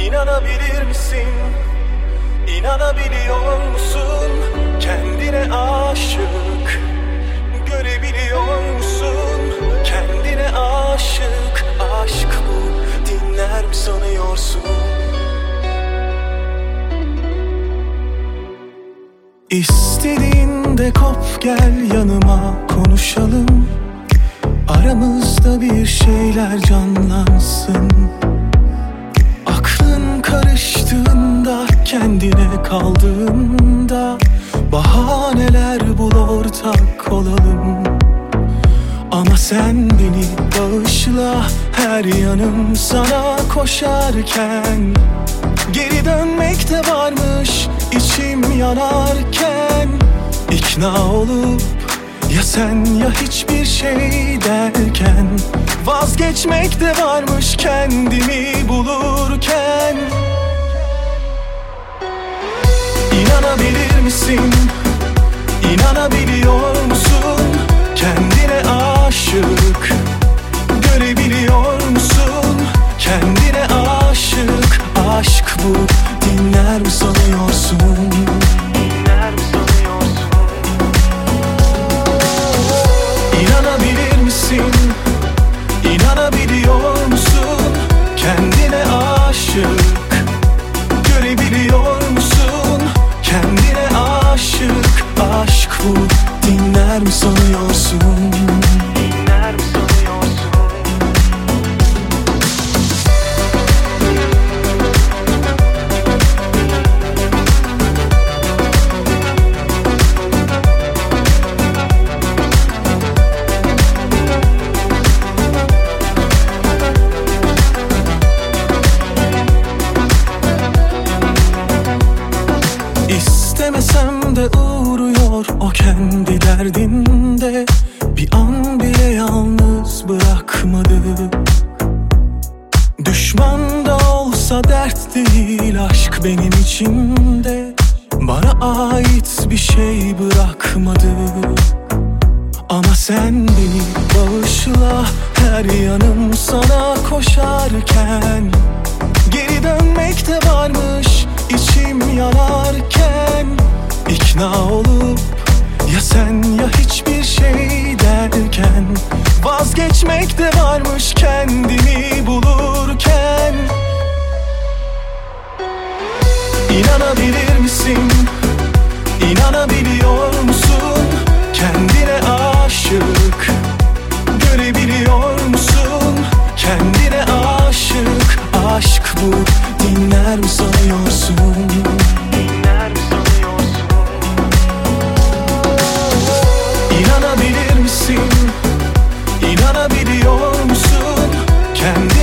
İnanabilir misin? İnanabiliyor musun? Kendine aşık. Görebiliyor musun? Kendine aşık. Aşk bu, dinler mi sanıyorsun? İstediğinde kop gel yanıma, konuşalım. Aramızda bir şeyler canlansın. Aklın karıştığında, kendine kaldığında, bahaneler bul ortak olalım. Ama sen beni bağışla, her yanım sana koşarken. Geri dönmek de varmış içim yanarken. İkna olup ya sen ya hiçbir şey derken, vazgeçmek de varmış kendimi bulurken. İnanabilir misin? İnanabiliyor musun? Kendine aşık. Görebiliyor musun? Kendine aşık. Aşk bu, dinler mi sanıyorsun? Dinler mi sanıyorsun? İnanabilir misin? İnanabiliyor musun? Kendine aşık. Görebiliyor musun? Kendine aşık. Aşk bu, dinler mi sanıyorsun? Dinler mi sanıyorsun? İstemesem de uğruyor o kendi derdinde. Bir an bile yalnız bırakmadı. Düşman da olsa dert değil aşk benim içimde. Bana ait bir şey bırakmadı. Ama sen beni bağışla, her yanım sana koşarken. Geri dönmek de varmış içim yanarken. İkna olup ya sen ya hiçbir şey derken, vazgeçmek de varmış kendimi bulurken. İnanabilir misin? İnanabiliyor musun? Kendine aşık. Görebiliyor musun? Kendine aşık. Aşk bu, dinler mi sanıyorsun? Dinler mi sanıyorsun? İnanabilir misin? İnanabiliyor musun? Kendine